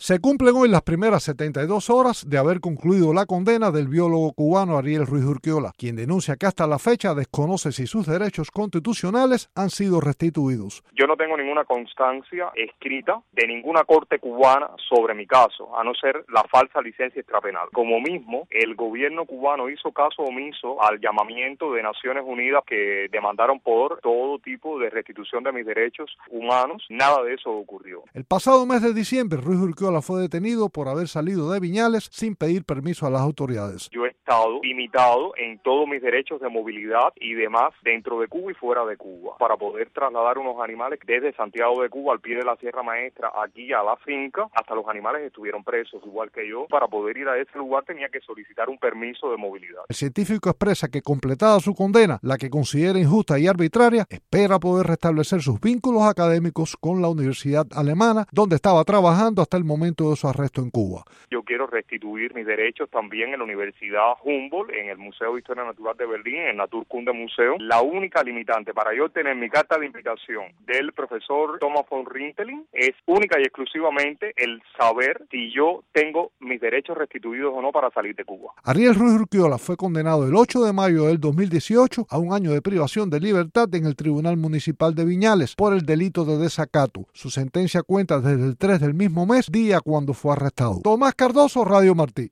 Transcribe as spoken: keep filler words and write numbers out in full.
Se cumplen hoy las primeras setenta y dos horas de haber concluido la condena del biólogo cubano Ariel Ruiz Urquiola, quien denuncia que hasta la fecha desconoce si sus derechos constitucionales han sido restituidos. Yo no tengo ninguna constancia escrita de ninguna corte cubana sobre mi caso, a no ser la falsa licencia extrapenal. Como mismo, el gobierno cubano hizo caso omiso al llamamiento de Naciones Unidas que demandaron por todo tipo de restitución de mis derechos humanos. Nada de eso ocurrió. El pasado mes de diciembre, Ruiz Urquiola fue detenido por haber salido de Viñales sin pedir permiso a las autoridades. Yo he estado limitado en todos mis derechos de movilidad y demás dentro de Cuba y fuera de Cuba para poder trasladar unos animales desde Santiago de Cuba al pie de la Sierra Maestra aquí a la finca. Hasta los animales estuvieron presos igual que yo. Para poder ir a ese lugar tenía que solicitar un permiso de movilidad. El científico expresa que completada su condena, la que considera injusta y arbitraria, espera poder restablecer sus vínculos académicos con la Universidad Alemana, donde estaba trabajando hasta el momento de su arresto en Cuba. Yo quiero restituir mis derechos también en la Universidad Humboldt, en el Museo de Historia Natural de Berlín, en el Naturkunde Museo. La única limitante para yo obtener mi carta de invitación del profesor Thomas von Rintelin es única y exclusivamente el saber si yo tengo mis derechos restituidos o no para salir de Cuba. Ariel Ruiz Urquiola fue condenado el ocho de mayo del dos mil dieciocho a un año de privación de libertad en el Tribunal Municipal de Viñales por el delito de desacato. Su sentencia cuenta desde el tres del mismo mes, día cuando fue arrestado. Tomás Cardoso, Radio Martí.